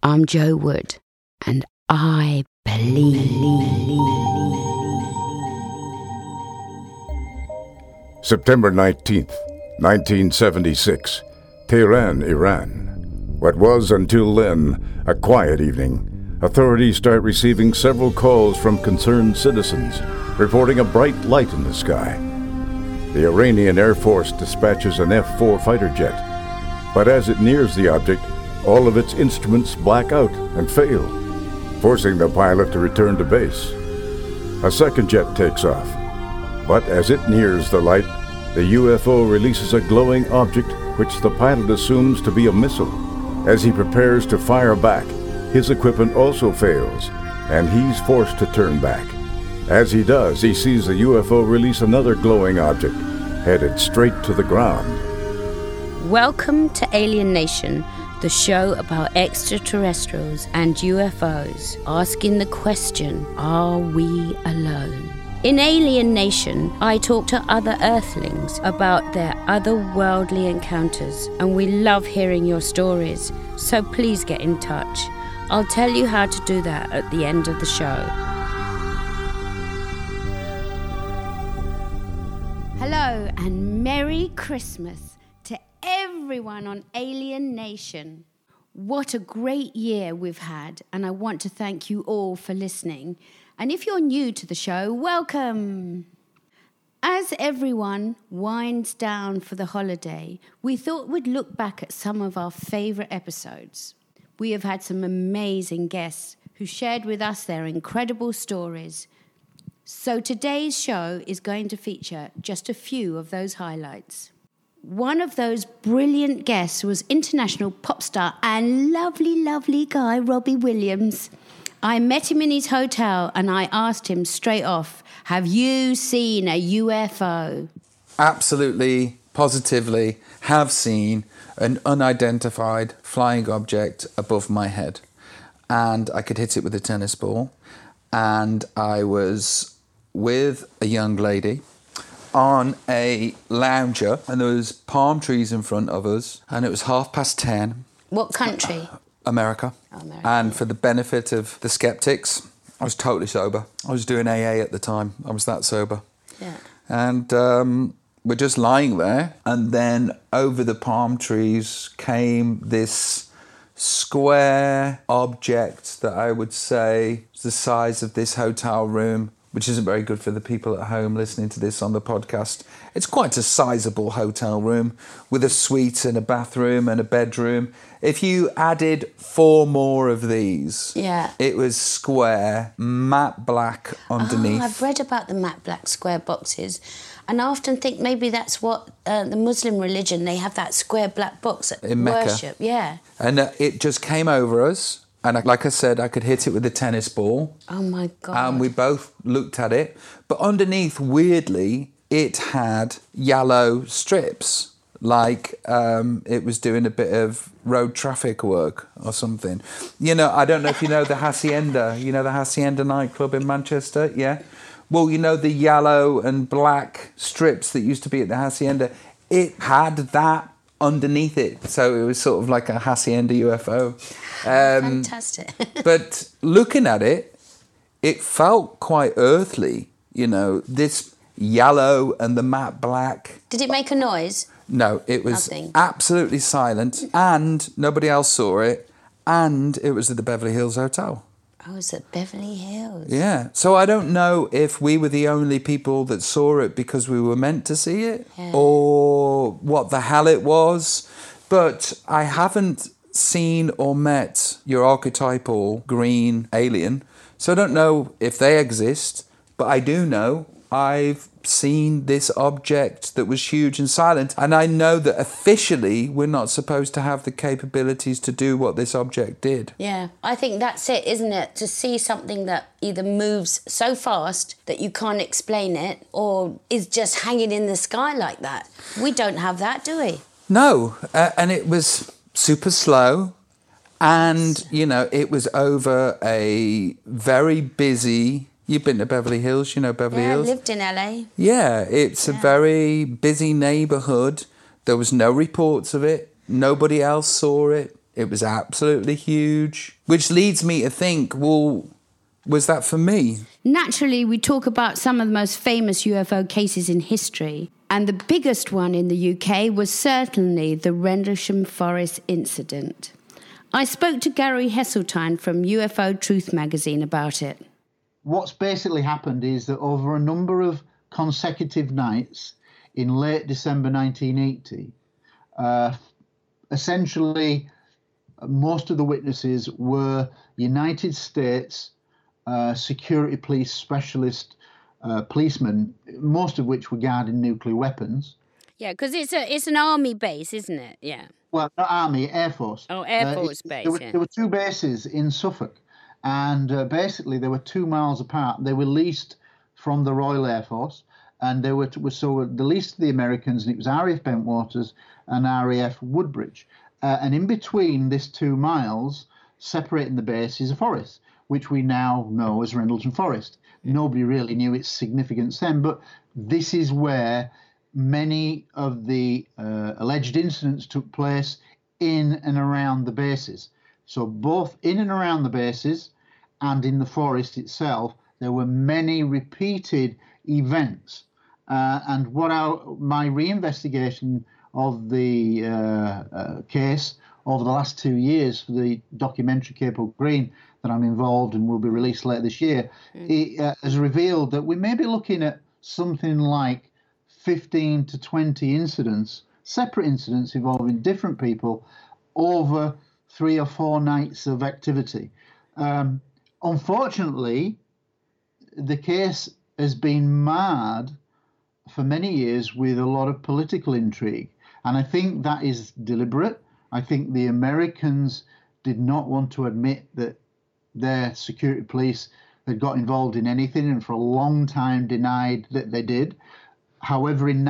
I'm Jo Wood, and I believe. September 19th, 1976, Tehran, Iran. What was until then a quiet evening. Authorities start receiving several calls from concerned citizens, reporting a bright light in the sky. The Iranian Air Force dispatches an F-4 fighter jet, but as it nears the object, all of its instruments black out and fail, forcing the pilot to return to base. A second jet takes off, but as it nears the light, the UFO releases a glowing object which the pilot assumes to be a missile. As he prepares to fire back, his equipment also fails, and he's forced to turn back. As he does, he sees the UFO release another glowing object, headed straight to the ground. Welcome to Alien Nation, the show about extraterrestrials and UFOs, asking the question, are we alone? In Alien Nation, I talk to other Earthlings about their otherworldly encounters, and we love hearing your stories, so please get in touch. I'll tell you how to do that at the end of the show. Hello and Merry Christmas to everyone on Alien Nation. What a great year we've had, and I want to thank you all for listening. And if you're new to the show, welcome! As everyone winds down for the holiday, we thought we'd look back at some of our favourite episodes. We have had some amazing guests who shared with us their incredible stories. So today's show is going to feature just a few of those highlights. One of those brilliant guests was international pop star and lovely, lovely guy Robbie Williams. I met him in his hotel and I asked him straight off, have you seen a UFO? Absolutely, positively, have seen an unidentified flying object above my head. And I could hit it with a tennis ball. And I was with a young lady on a lounger, and there was palm trees in front of us, and it was 10:30. What country? America. Oh, America. And for the benefit of the skeptics, I was totally sober. I was doing AA at the time. I was that sober. Yeah. And we're just lying there, and then over the palm trees came this square object that I would say is the size of this hotel room, which isn't very good for the people at home listening to this on the podcast. It's quite a sizable hotel room with a suite and a bathroom and a bedroom. If you added 4 more of these, it was square, matte black underneath. Oh, I've read about the matte black square boxes, and I often think maybe that's what the Muslim religion, they have that square black box at in Mecca. Worship. Yeah. And it just came over us. And like I said, I could hit it with a tennis ball. Oh, my God. And we both looked at it. But underneath, weirdly, it had yellow strips, like it was doing a bit of road traffic work or something. You know, I don't know if you know the Hacienda. You know the Hacienda nightclub in Manchester? Yeah? Well, you know the yellow and black strips that used to be at the Hacienda? It had that underneath it. So it was sort of like a Hacienda UFO. Fantastic. But looking at it, it felt quite earthly, you know, this yellow and the matte black. Did it make a noise? No, it was Nothing. absolutely silent, and nobody else saw it, and it was at the Beverly Hills Hotel. Oh, it's at Beverly Hills. Yeah. So I don't know if we were the only people that saw it because we were meant to see it, or what the hell it was, but I haven't seen or met your archetypal green alien, so I don't know if they exist, but I do know I've seen this object that was huge and silent, and I know that officially we're not supposed to have the capabilities to do what this object did. Yeah, I think that's it, isn't it? To see something that either moves so fast that you can't explain it, or is just hanging in the sky like that. We don't have that, do we? No, and it was super slow, and, you know, it was over a very busy... You've been to Beverly Hills, you know Beverly Hills? Yeah, I lived in LA. Yeah, it's a very busy neighbourhood. There was no reports of it. Nobody else saw it. It was absolutely huge, which leads me to think, well, was that for me? Naturally, we talk about some of the most famous UFO cases in history, and the biggest one in the UK was certainly the Rendlesham Forest incident. I spoke to Gary Heseltine from UFO Truth magazine about it. What's basically happened is that over a number of consecutive nights in late December 1980, essentially most of the witnesses were United States security police specialist policemen, most of which were guarding nuclear weapons. Yeah, because it's an army base, isn't it? Yeah. Well, not army, Air Force. Oh, Air Force base, There were two bases in Suffolk, and basically they were 2 miles apart. They were leased from the Royal Air Force, and they were the leased to the Americans, and it was RAF Bentwaters and RAF Woodbridge. And in between this 2 miles, separating the base, is a forest, which we now know as Rendlesham Forest. Nobody really knew its significance then, but this is where many of the alleged incidents took place in and around the bases. So both in and around the bases and in the forest itself, there were many repeated events. And what my reinvestigation of the case over the last 2 years for the documentary Capel Green that I'm involved in will be released later this year, it has revealed that we may be looking at something like 15 to 20 incidents, separate incidents involving different people over 3 or 4 nights of activity. Unfortunately, the case has been marred for many years with a lot of political intrigue. And I think that is deliberate. I think the Americans did not want to admit that their security police had got involved in anything, and for a long time denied that they did. However, in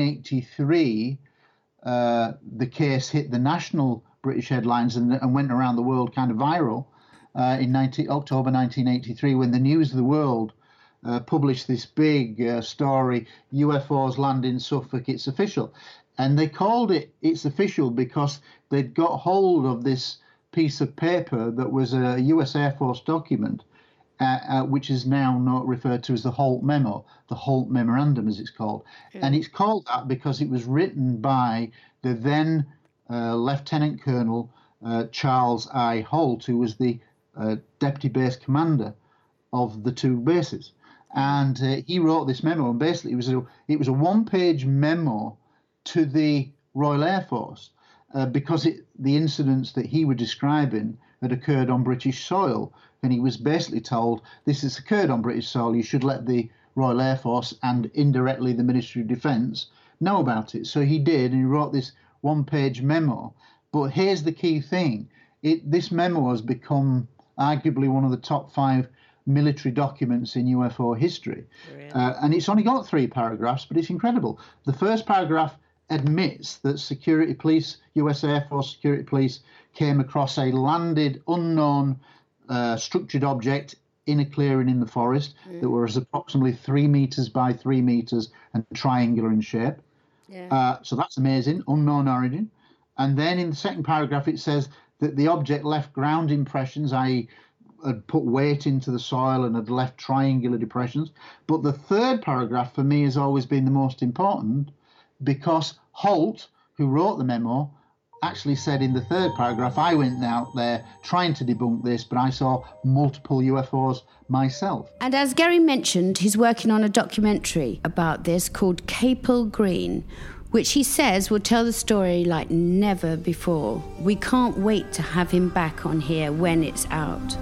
1983, the case hit the national British headlines and went around the world kind of viral in October 1983, when the News of the World published this big story, UFOs land in Suffolk, it's official. And they called it It's Official because they'd got hold of this piece of paper that was a US Air Force document, which is now not referred to as the Holt Memo, the Holt Memorandum as it's called. And it's called that because it was written by the then Lieutenant Colonel Charles I. Holt, who was the deputy base commander of the 2 bases. And he wrote this memo, and basically it was a one-page memo to the Royal Air Force because the incidents that he was describing had occurred on British soil, and he was basically told, this has occurred on British soil, you should let the Royal Air Force and indirectly the Ministry of Defence know about it. So he did, and he wrote this one-page memo. But here's the key thing. This memo has become arguably one of the top 5 military documents in UFO history. Really? And it's only got 3 paragraphs, but it's incredible. The first paragraph admits that security police, US Air Force security police, came across a landed, unknown structured object in a clearing in the forest that was approximately 3 meters by 3 meters and triangular in shape. Yeah. So that's amazing, unknown origin. And then in the second paragraph, it says that the object left ground impressions, i.e. had put weight into the soil and had left triangular depressions. But the third paragraph for me has always been the most important, because Holt, who wrote the memo, actually said in the third paragraph, I went out there trying to debunk this, but I saw multiple UFOs myself. And as Gary mentioned, he's working on a documentary about this called Capel Green, which he says will tell the story like never before. We can't wait to have him back on here when it's out.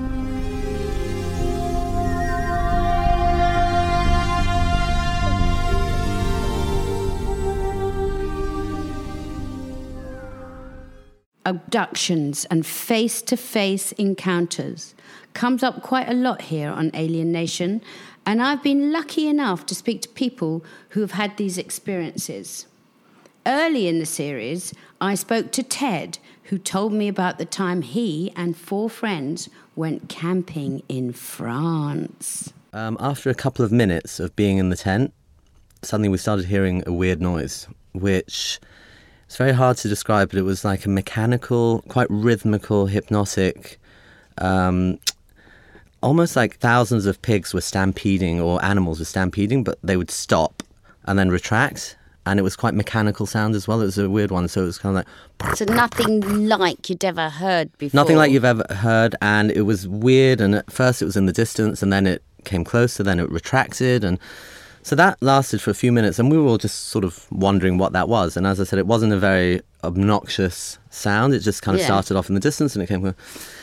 Abductions and face-to-face encounters comes up quite a lot here on Alien Nation, and I've been lucky enough to speak to people who have had these experiences. Early in the series, I spoke to Ted, who told me about the time he and 4 friends went camping in France. After a couple of minutes of being in the tent, suddenly we started hearing a weird noise, which It's very hard to describe, but it was like a mechanical, quite rhythmical, hypnotic, almost like thousands of pigs were stampeding or animals were stampeding, but they would stop and then retract. And it was quite mechanical sound as well. It was a weird one. So it was kind of like... So nothing like you'd ever heard before. Nothing like you've ever heard. And it was weird. And at first it was in the distance and then it came closer, then it retracted. And so that lasted for a few minutes. And we were all just sort of wondering what that was. And as I said, it wasn't a very obnoxious sound. It just kind of started off in the distance and it came...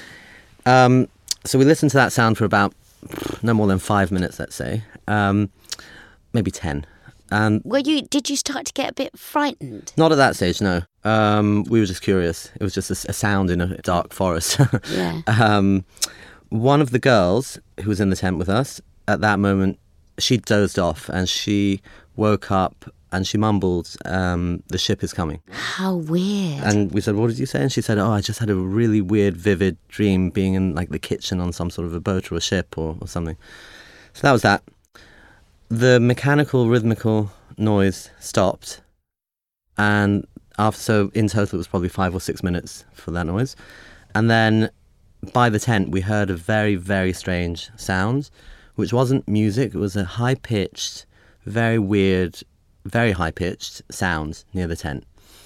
So we listened to that sound for about no more than 5 minutes, let's say. Maybe 10. Did you start to get a bit frightened? Not at that stage, no. We were just curious. It was just a sound in a dark forest. Yeah. One of the girls who was in the tent with us, at that moment, she dozed off and she woke up and she mumbled, "The ship is coming." How weird. And we said, "What did you say?" And she said, "Oh, I just had a really weird, vivid dream being in like the kitchen on some sort of a boat or a ship or something." So that was that. The mechanical, rhythmical noise stopped, and so in total it was probably 5 or 6 minutes for that noise. And then by the tent we heard a very, very strange sound, which wasn't music. It was a high-pitched, very weird, very high-pitched sound near the tent.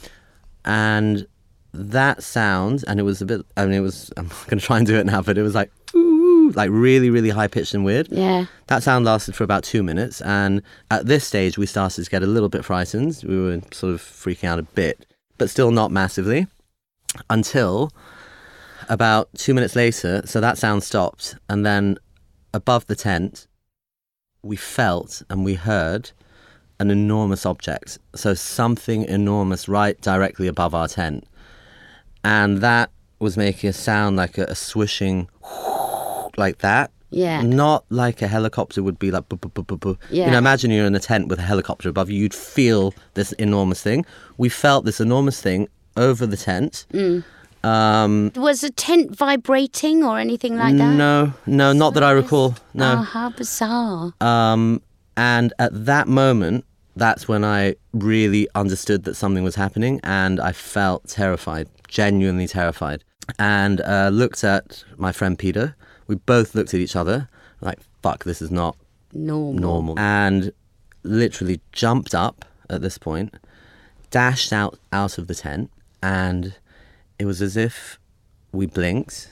And that sound, and it was a bit, I'm going to try and do it now, but it was like, like really, really high-pitched and weird. Yeah. That sound lasted for about 2 minutes, and at this stage we started to get a little bit frightened. We were sort of freaking out a bit, but still not massively, until about 2 minutes later, so that sound stopped, and then above the tent we felt and we heard an enormous object, so something enormous right directly above our tent, and that was making a sound like a swishing like that. Yeah. Not like a helicopter would be like... Yeah. You know, imagine you're in a tent with a helicopter above you. You'd feel this enormous thing. We felt this enormous thing over the tent. Was the tent vibrating or anything like that? No, not that I recall. No. Oh, how bizarre. And at that moment, that's when I really understood that something was happening, and I felt terrified, genuinely terrified. And looked at my friend Peter. We both looked at each other like, fuck, this is not normal. And literally jumped up at this point, dashed out of the tent, and it was as if we blinked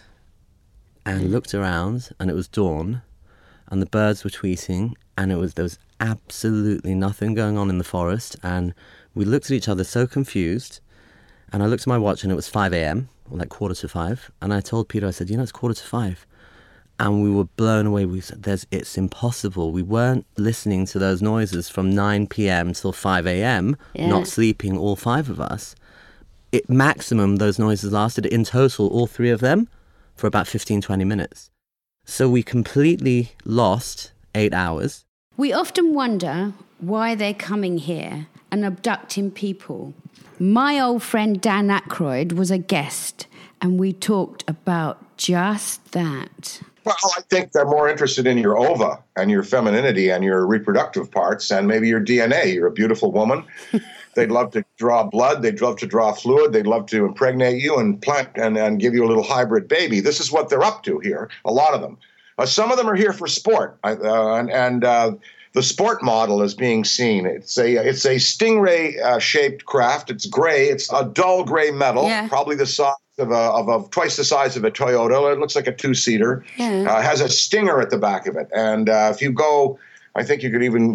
and looked around, and it was dawn, and the birds were tweeting, and there was absolutely nothing going on in the forest, and we looked at each other so confused, and I looked at my watch and it was 5 a.m, or like 5:15, and I told Peter, I said, it's 5:15. And we were blown away. We said, it's impossible. We weren't listening to those noises from 9 p.m. till 5 a.m, not sleeping, all 5 of us. Maximum, those noises lasted, in total, all 3 of them, for about 15, 20 minutes. So we completely lost 8 hours. We often wonder why they're coming here and abducting people. My old friend Dan Aykroyd was a guest, and we talked about just that. Well, I think they're more interested in your ova and your femininity and your reproductive parts and maybe your DNA. You're a beautiful woman. They'd love to draw blood. They'd love to draw fluid. They'd love to impregnate you and plant and give you a little hybrid baby. This is what they're up to here, a lot of them. Some of them are here for sport, and the sport model is being seen. It's a stingray-shaped craft. It's gray. It's a dull gray metal, probably the size of twice the size of a Toyota. It looks like a 2-seater. It has a stinger at the back of it. And if you go, I think you could even,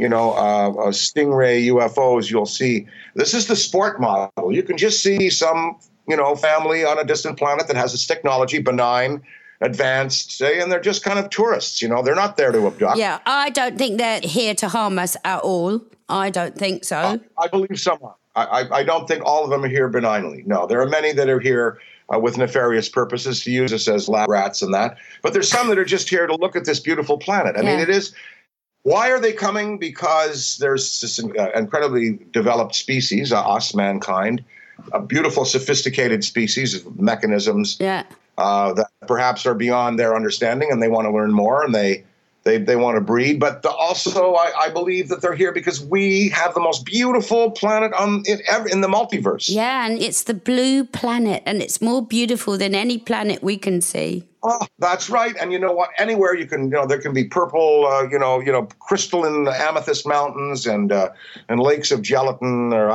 Stingray UFOs, you'll see. This is the sport model. You can just see some, family on a distant planet that has this technology, benign, advanced, say, and they're just kind of tourists, they're not there to abduct. Yeah, I don't think they're here to harm us at all. I don't think so. I believe some are. I don't think all of them are here benignly. No, there are many that are here with nefarious purposes, to use us as lab rats and that. But there's some that are just here to look at this beautiful planet. I mean, it is. Why are they coming? Because there's this incredibly developed species, us, mankind, a beautiful, sophisticated species of mechanisms that perhaps are beyond their understanding, and they want to learn more, and they They want to breed, but also I believe that they're here because we have the most beautiful planet in the multiverse. Yeah, and it's the blue planet, and it's more beautiful than any planet we can see. Oh, that's right. And you know what? Anywhere you can, there can be purple, crystalline amethyst mountains and lakes of gelatin, or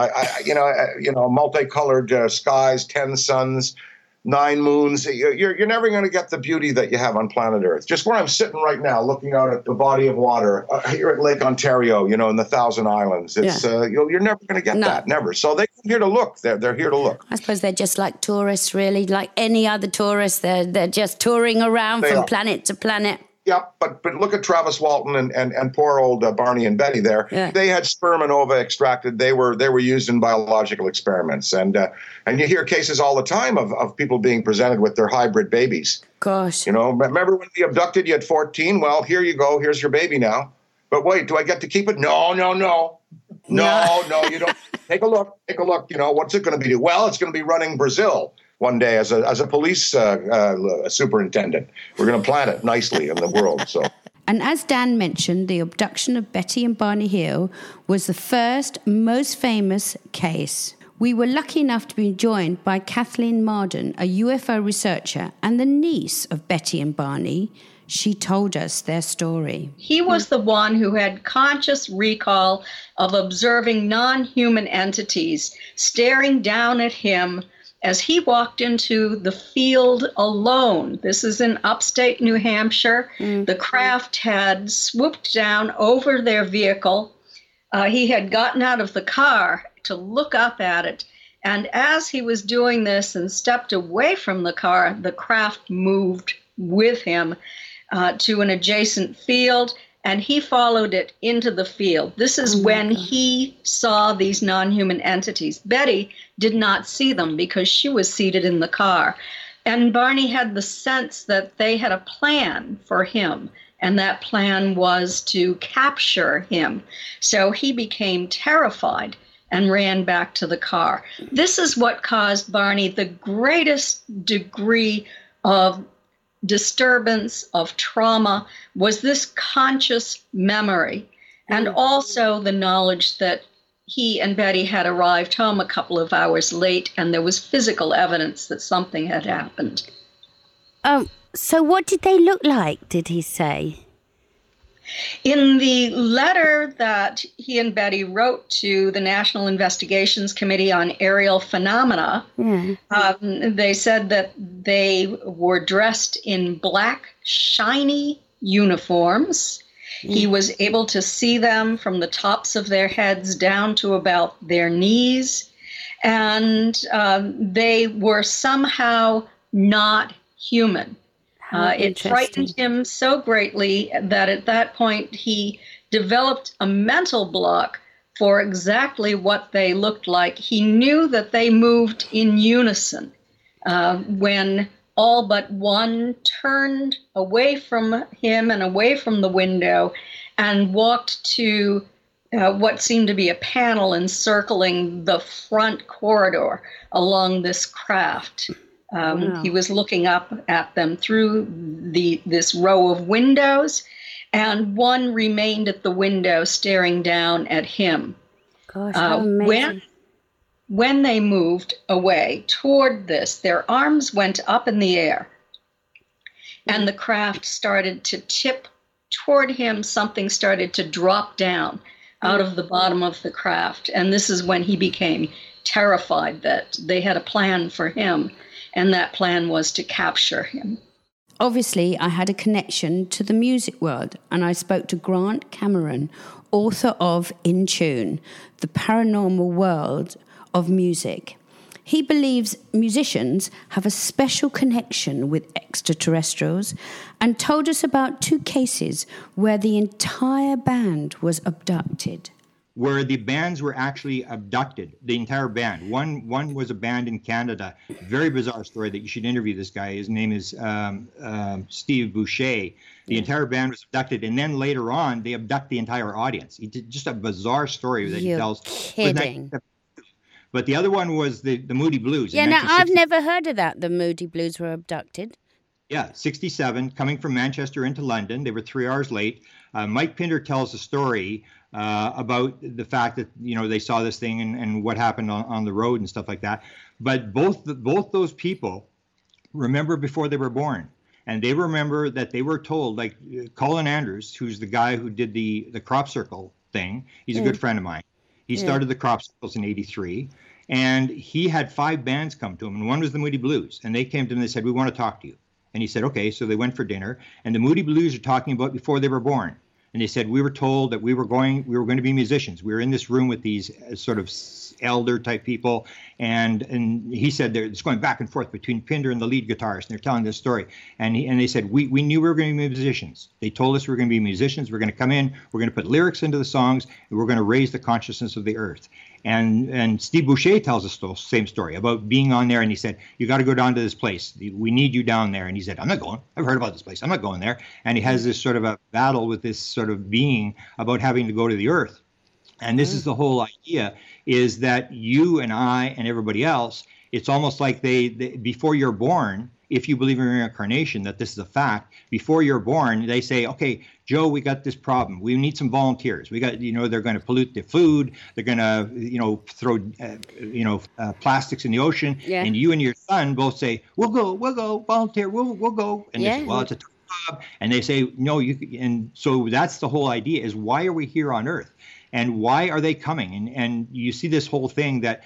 multicolored skies, 10 suns, 9 moons. You're never going to get the beauty that you have on planet Earth. Just where I'm sitting right now, looking out at the body of water here at Lake Ontario, in the Thousand Islands. It's you're never going to get that, never. So they're here to look. They're here to look. I suppose they're just like tourists, really, like any other tourist. They're just touring around from planet to planet. Yeah, but look at Travis Walton and poor old Barney and Betty there. Yeah. They had sperm and ova extracted. They were used in biological experiments, and you hear cases all the time of people being presented with their hybrid babies. Gosh, remember when we abducted you at 14? Well, here you go. Here's your baby now. But wait, do I get to keep it? No, you don't. Take a look. What's it going to be? Well, it's going to be running Brazil one day as a police superintendent. We're going to plant it nicely in the world. So. And as Dan mentioned, the abduction of Betty and Barney Hill was the first, most famous case. We were lucky enough to be joined by Kathleen Marden, a UFO researcher and the niece of Betty and Barney. She told us their story. He was the one who had conscious recall of observing non-human entities staring down at him as he walked into the field alone. This is in upstate New Hampshire. Mm-hmm. The craft had swooped down over their vehicle. He had gotten out of the car to look up at it. And as he was doing this and stepped away from the car, the craft moved with him to an adjacent field, and he followed it into the field. This is when he saw these non-human entities. Betty did not see them because she was seated in the car. And Barney had the sense that they had a plan for him, and that plan was to capture him. So he became terrified and ran back to the car. This is what caused Barney the greatest degree of disturbance, of trauma, was this conscious memory, and also the knowledge that he and Betty had arrived home a couple of hours late, and there was physical evidence that something had happened. So what did they look like, did he say? In the letter that he and Betty wrote to the National Investigations Committee on Aerial Phenomena, they said that they were dressed in black, shiny uniforms. He was able to see them from the tops of their heads down to about their knees. And they were somehow not human. It frightened him so greatly that at that point he developed a mental block for exactly what they looked like. He knew that they moved in unison. When all but one turned away from him and away from the window and walked to what seemed to be a panel encircling the front corridor along this craft. He was looking up at them through this row of windows, and one remained at the window staring down at him. Gosh, how amazing. When they moved away toward this, their arms went up in the air, and the craft started to tip toward him. Something started to drop down out of the bottom of the craft, and this is when he became terrified that they had a plan for him. And that plan was to capture him. Obviously, I had a connection to the music world, and I spoke to Grant Cameron, author of In Tune, The Paranormal World of Music. He believes musicians have a special connection with extraterrestrials and told us about 2 cases where the entire band was abducted. Where the bands were actually abducted, the entire band. One was a band in Canada. Very bizarre story that you should interview this guy. His name is Steve Boucher. The entire band was abducted, and then later on, they abduct the entire audience. He did just a bizarre story that he tells. Kidding. But the other one was the Moody Blues. Yeah, now I've never heard of that. The Moody Blues were abducted. Yeah, 67, coming from Manchester into London. They were 3 hours late. Mike Pinder tells a story about the fact that, they saw this thing and what happened on the road and stuff like that. But both those people remember before they were born. And they remember that they were told, like Colin Andrews, who's the guy who did the crop circle thing. He's a good friend of mine. He started the crop circles in 83. And he had 5 bands come to him. And one was the Moody Blues. And they came to him and they said, we want to talk to you. And he said, okay. So they went for dinner. And the Moody Blues are talking about before they were born. And they said, we were told that we were going to be musicians. We were in this room with these sort of elder type people. And he said it's going back and forth between Pinder and the lead guitarist. And they're telling this story. And they said, we knew we were going to be musicians. They told us we were going to be musicians. We're going to come in. We're going to put lyrics into the songs. And we're going to raise the consciousness of the earth. And Steve Boucher tells us the same story about being on there. And he said, you got to go down to this place. We need you down there. And he said, I'm not going. I've heard about this place. I'm not going there. And he has this sort of a battle with this sort of being about having to go to the earth. And this is the whole idea, is that you and I and everybody else, it's almost like they before you're born, if you believe in reincarnation, that this is a fact, before you're born, they say, okay, Joe, we got this problem. We need some volunteers. We got, they're going to pollute the food. They're going to, throw, plastics in the ocean. Yeah. And you and your son both say, we'll go, volunteer, we'll go. And they say, well, it's a tough job. And they say, no, and so that's the whole idea, is why are we here on Earth? And why are they coming? And you see this whole thing that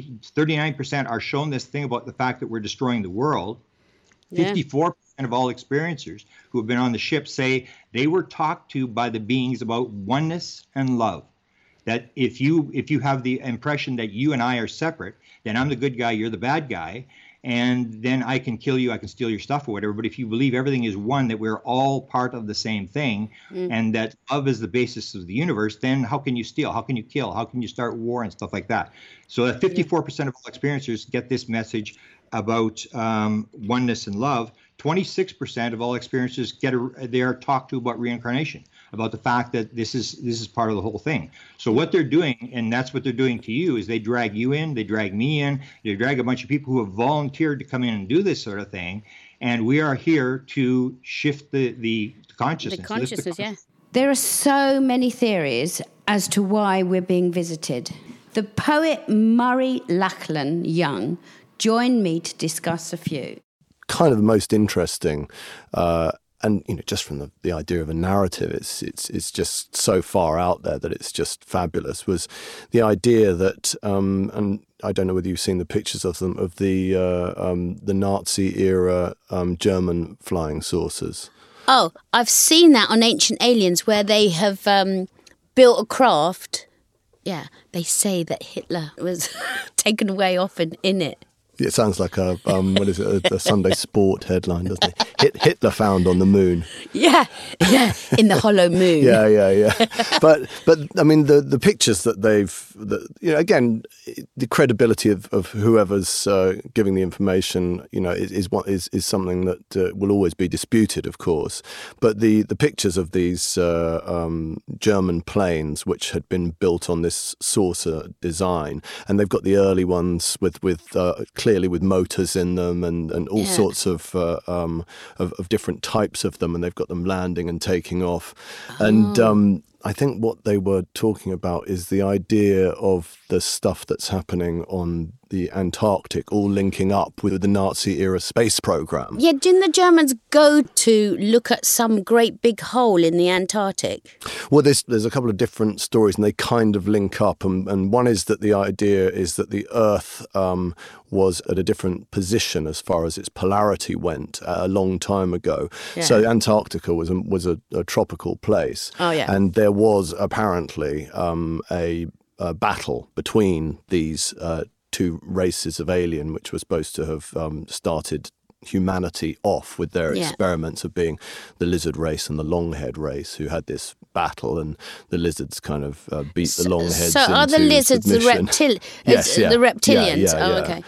39% are shown this thing about the fact that we're destroying the world. 54% of all experiencers who have been on the ship say they were talked to by the beings about oneness and love. That if you have the impression that you and I are separate, then I'm the good guy, you're the bad guy, and then I can kill you, I can steal your stuff or whatever. But if you believe everything is one, that we're all part of the same thing, and that love is the basis of the universe, then how can you steal? How can you kill? How can you start war and stuff like that? So that 54% of all experiencers get this message about oneness and love. 26% of all experiencers they are talked to about reincarnation, about the fact that this is part of the whole thing. So what they're doing, and that's what they're doing to you, is they drag you in, they drag me in, they drag a bunch of people who have volunteered to come in and do this sort of thing, and we are here to shift the consciousness. The consciousness, yeah. There are so many theories as to why we're being visited. The poet Murray Lachlan Young joined me to discuss a few. Kind of the most interesting, and just from the idea of a narrative, it's just so far out there that it's just fabulous. Was the idea that, and I don't know whether you've seen the pictures of them, of the Nazi era German flying saucers. Oh, I've seen that on Ancient Aliens, where they have built a craft. Yeah, they say that Hitler was taken away often in it. It sounds like a a Sunday Sport headline, doesn't it? Hitler found on the moon. Yeah, in the hollow moon. Yeah. But I mean the pictures that again, the credibility of whoever's giving the information, is something that will always be disputed, of course. But the pictures of these German planes, which had been built on this saucer design, and they've got the early ones with clearly with motors in them and all sorts of different types of them, and they've got them landing and taking off. And I think what they were talking about is the idea of the stuff that's happening on the Antarctic, all linking up with the Nazi-era space program. Yeah, didn't the Germans go to look at some great big hole in the Antarctic? Well, there's a couple of different stories, and they kind of link up. And one is that the idea is that the Earth was at a different position as far as its polarity went a long time ago. Yeah. So Antarctica was a tropical place. Oh, yeah. And there was apparently a battle between these two races of alien, which were supposed to have started humanity off with their experiments of being the lizard race and the longhead race, who had this battle, and the lizards kind of beat the longheads. So are the lizards submission. The reptilians? Okay.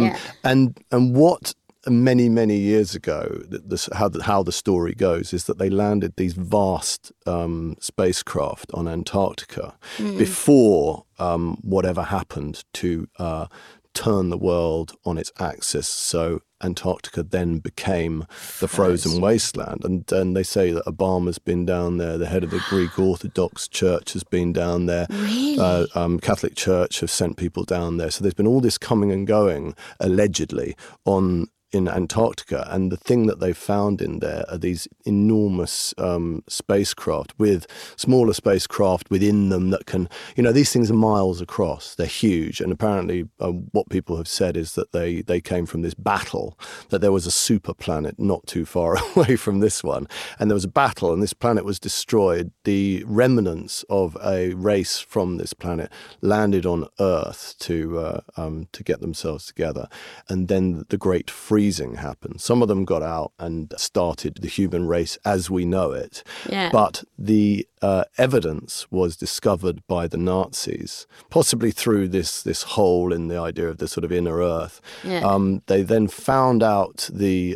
And what many years ago, how the story goes is that they landed these vast spacecraft on Antarctica before whatever happened to turn the world on its axis. So Antarctica then became the frozen wasteland. And they say that Obama's been down there, the head of the Greek Orthodox Church has been down there. Really? Catholic Church have sent people down there. So there's been all this coming and going, allegedly, in Antarctica, and the thing that they found in there are these enormous spacecraft with smaller spacecraft within them that can, these things are miles across. They're huge, and apparently what people have said is that they came from this battle, that there was a super planet not too far away from this one, and there was a battle, and this planet was destroyed. The remnants of a race from this planet landed on Earth to get themselves together, and then the Great Freezing happened. Some of them got out and started the human race as we know it. Yeah. But the evidence was discovered by the Nazis, possibly through this hole in the idea of the sort of inner Earth. Yeah. They then found out the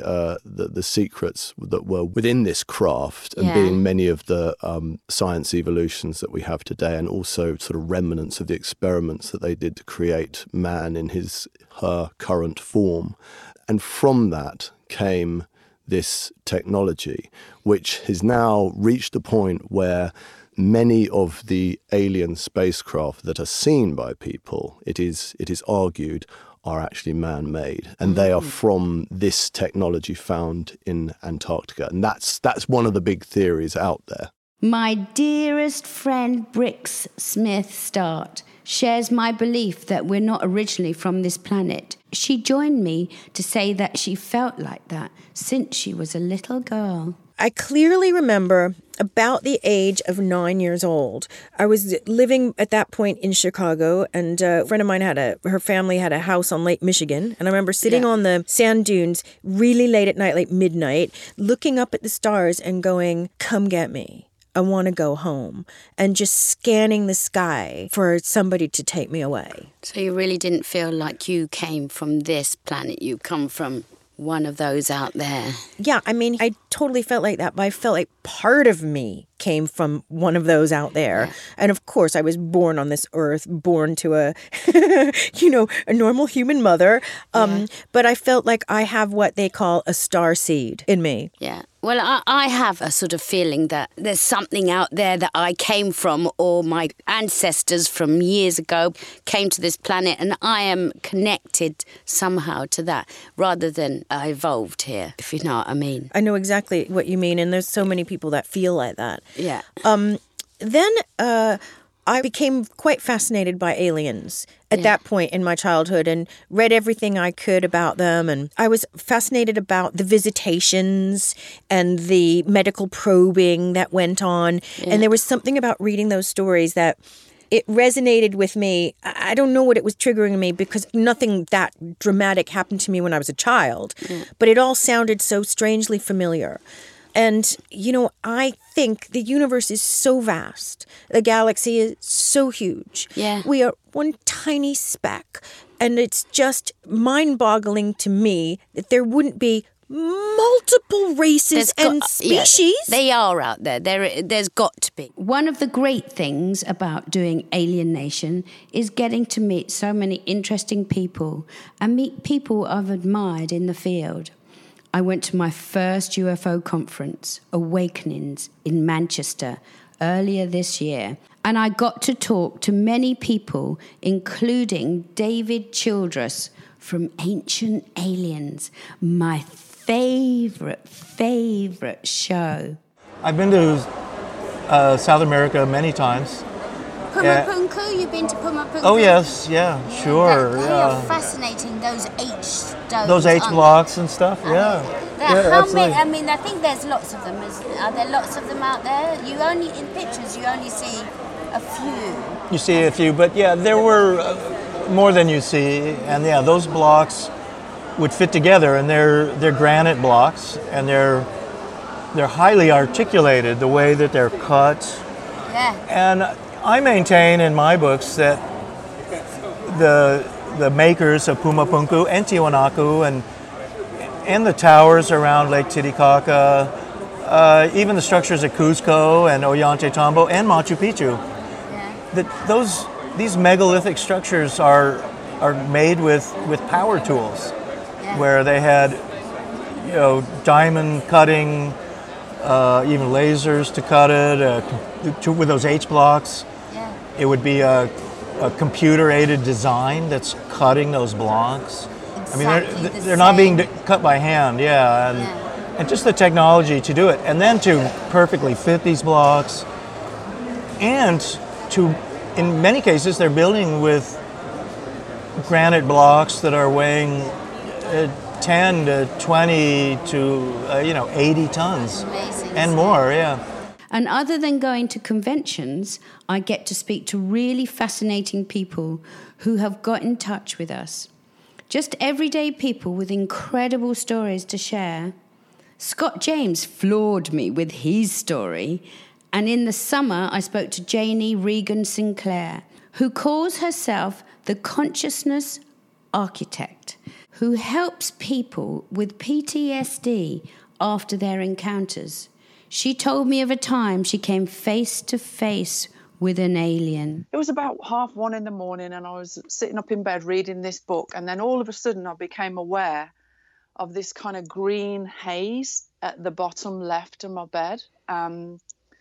secrets that were within this craft, and being many of the science evolutions that we have today, and also sort of remnants of the experiments that they did to create man in her current form. And from that came this technology, which has now reached a point where many of the alien spacecraft that are seen by people, it is argued, are actually man-made. And they are from this technology found in Antarctica. And that's one of the big theories out there. My dearest friend Brix Smith-Start shares my belief that we're not originally from this planet. She joined me to say that she felt like that since she was a little girl. I clearly remember about the age of 9 years old. I was living at that point in Chicago, and a friend of mine her family had a house on Lake Michigan. And I remember sitting on the sand dunes really late at night, like midnight, looking up at the stars and going, "Come get me. I want to go home," and just scanning the sky for somebody to take me away. So you really didn't feel like you came from this planet. You come from one of those out there. Yeah, I mean, I totally felt like that, but I felt like part of me came from one of those out there. Yeah. And of course, I was born on this earth, born to a, a normal human mother. But I felt like I have what they call a star seed in me. Yeah. Well, I have a sort of feeling that there's something out there that I came from, or my ancestors from years ago came to this planet, and I am connected somehow to that, rather than I evolved here, if you know what I mean. I know exactly what you mean, and there's so many people that feel like that. Yeah. Then I became quite fascinated by aliens at that point in my childhood, and read everything I could about them. And I was fascinated about the visitations and the medical probing that went on. Yeah. And there was something about reading those stories that it resonated with me. I don't know what it was triggering me, because nothing that dramatic happened to me when I was a child. Yeah. But it all sounded so strangely familiar. And, I think the universe is so vast. The galaxy is so huge. Yeah. We are one tiny speck. And it's just mind-boggling to me that there wouldn't be multiple races and species. Yeah, they are out there. There's got to be. One of the great things about doing Alien Nation is getting to meet so many interesting people and meet people I've admired in the field. I went to my first UFO conference, Awakenings, in Manchester earlier this year, and I got to talk to many people, including David Childress from Ancient Aliens, my favorite show. I've been to South America many times. Pumapunku, you've been to Pumapunku? Oh yes, yeah, sure. They are fascinating, those H stones. Those H blocks and stuff, yeah. How many? I mean, I think there's lots of them. Are there lots of them out there? In pictures, you only see a few. You see a few, but yeah, there were more than you see, and yeah, those blocks would fit together, and they're granite blocks, and they're highly articulated the way that they're cut. Yeah. And I maintain in my books that the makers of Pumapunku and Tiwanaku and the towers around Lake Titicaca, even the structures at Cuzco and Ollantaytambo and Machu Picchu, that these megalithic structures are made with power tools. Yeah. where they had, diamond cutting, even lasers to cut it, with those H blocks. Yeah. It would be a computer-aided design that's cutting those blocks. Exactly I mean, they're not being cut by hand, and just the technology to do it, and then to perfectly fit these blocks, and to, in many cases, they're building with granite blocks that are weighing 10 to 20 to 80 tons. Amazing, and more, yeah. And other than going to conventions, I get to speak to really fascinating people who have got in touch with us. Just everyday people with incredible stories to share. Scott James floored me with his story. And in the summer, I spoke to Janie Regan Sinclair, who calls herself the Consciousness Architect, who helps people with PTSD after their encounters. She told me of a time she came face to face with an alien. It was about 1:30 in the morning, and I was sitting up in bed reading this book, and then all of a sudden I became aware of this kind of green haze at the bottom left of my bed. And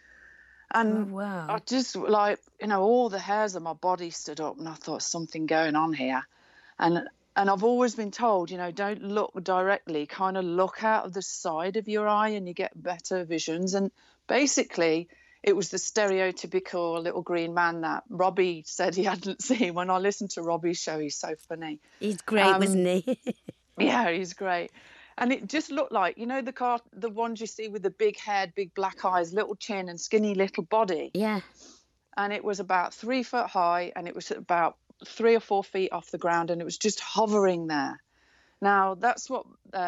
wow. I just, all the hairs of my body stood up, and I thought, something going on here. And I've always been told, don't look directly, kind of look out of the side of your eye and you get better visions. And basically, it was the stereotypical little green man that Robbie said he hadn't seen. When I listened to Robbie's show, he's so funny. He's great, wasn't he? Yeah, he's great. And it just looked like, the ones you see with the big head, big black eyes, little chin and skinny little body. Yeah. And it was about 3 foot high, and it was about 3 or 4 feet off the ground, and it was just hovering there. Now, that's what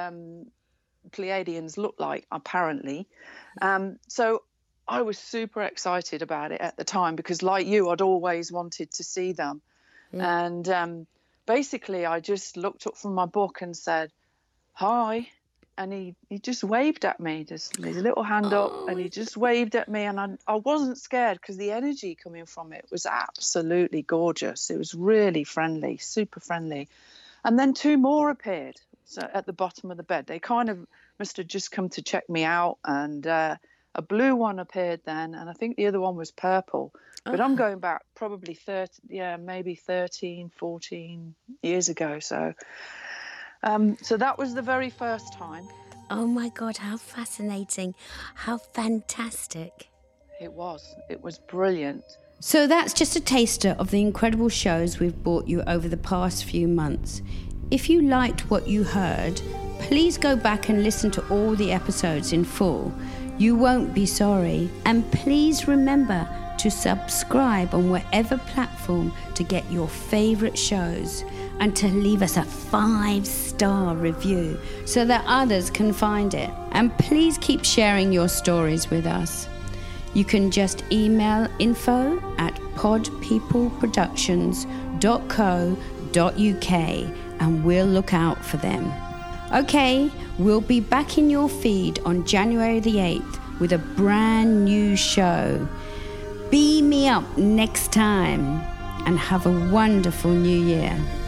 Pleiadians look like, apparently. So I was super excited about it at the time because, like you, I'd always wanted to see them. Yeah. And basically, I just looked up from my book and said, hi. And he just waved at me, just his little hand up, and he just waved at me. And I wasn't scared because the energy coming from it was absolutely gorgeous. It was really friendly, super friendly. And then 2 more appeared at the bottom of the bed. They kind of must have just come to check me out. And a blue one appeared then, and I think the other one was purple. But I'm going back probably 13, 14 years ago. So that was the very first time. Oh my God, how fascinating. How fantastic. It was brilliant. So that's just a taster of the incredible shows we've brought you over the past few months. If you liked what you heard, please go back and listen to all the episodes in full. You won't be sorry. And please remember to subscribe on whatever platform to get your favorite shows, and to leave us a 5-star review so that others can find it. And please keep sharing your stories with us. You can just email info@podpeopleproductions.co.uk and we'll look out for them. Okay, we'll be back in your feed on January the 8th with a brand new show. Beam me up next time and have a wonderful new year.